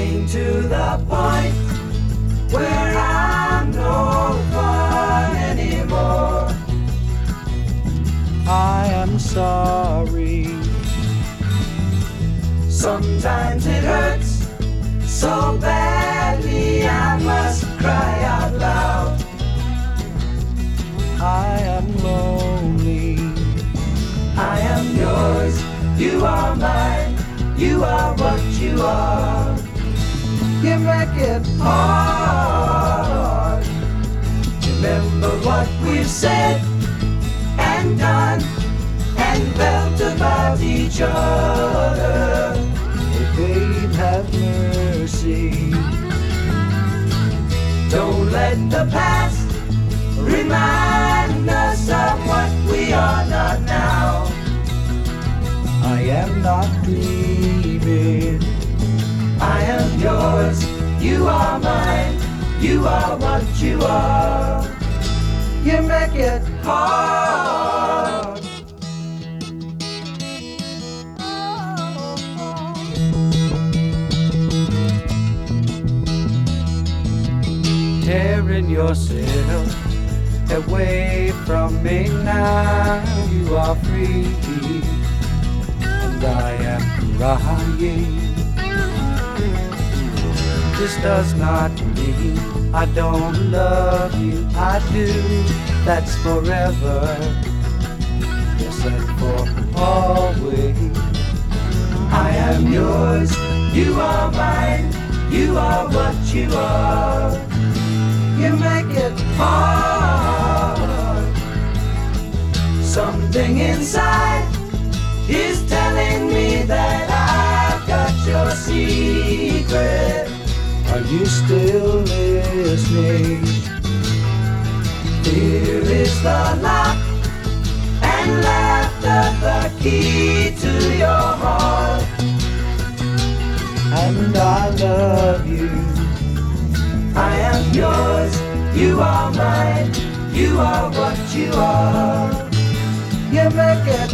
getting to the point where I'm no fun anymore. I am sorry. Sometimes it hurts so badly I must cry out loud. I am lonely. I am yours, you are mine, you are what you are. You make it hard. Remember what we've said and done and felt about each other. Oh, babe, have mercy. Don't let the past remind us of what we are not now. I am not dreaming. I am yours, you are mine, you are what you are. You make it hard. Tearing yourself away from me now. You are free, and I am crying. This does not mean I don't love you. I do, that's forever. Yes, and for always. I am yours, you are mine, you are what you are. You make it hard. Something inside is telling me that I've got your secret. Are you still listening? Fear is the lock and laughter the key to your heart. And I love you. I am yours, you are mine, you are what you are. You make it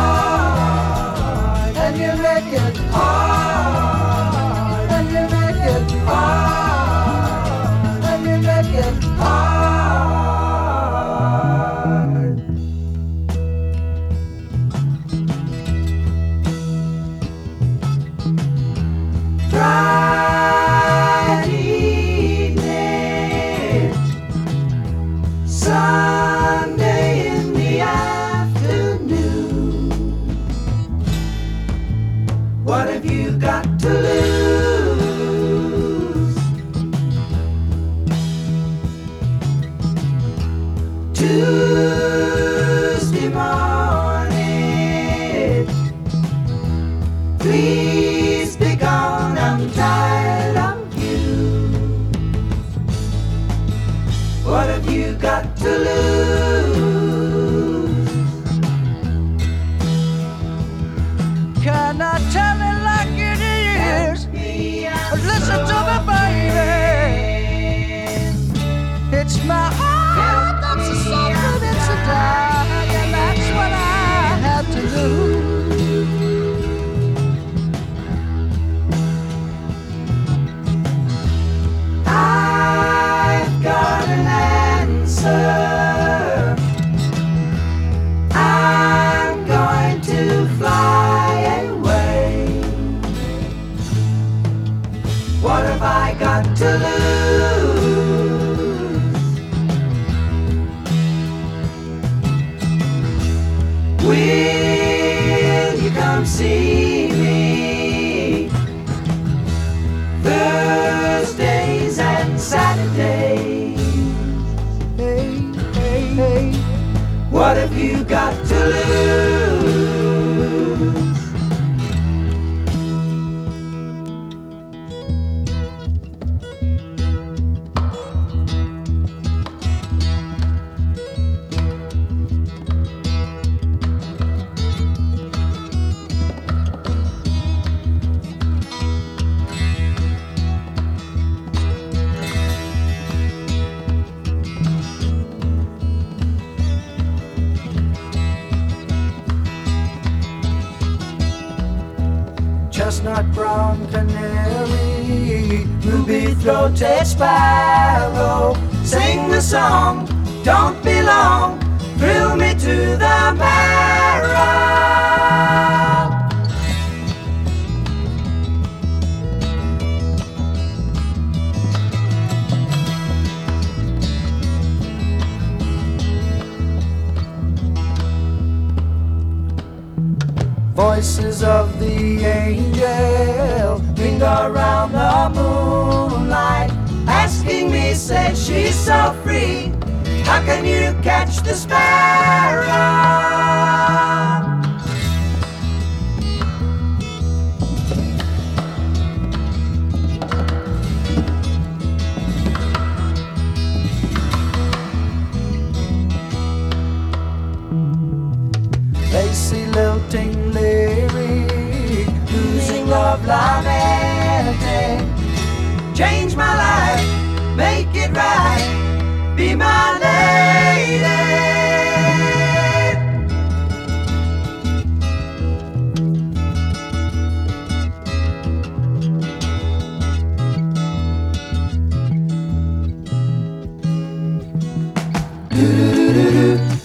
hard, and you make it hard, and you make it hard, and you make it hard. Sunday in the afternoon. What have you got to lose? Tuesday morning. Please be gone, I'm tired of you. What have you got to lose? Can I tell it like it is? Listen to me, baby. It's my heart that's a suffering, it's a die, and that's what I have to lose. I've got an answer. I'm going to fly away. What have I got to lose? Will you come see me Thursdays and Saturdays? Hey, hey, hey. What have you got to lose? Chestnut brown canary ruby-throated sparrow, sing the song, don't be long, thrill me to the marrow. Voices of the angel linger around the moonlight, asking me, say she's so free, how can you catch the sparrow? Lacy lilting lyric, losing love lamenting, change my life, make it right, be my lady. Do do do do do.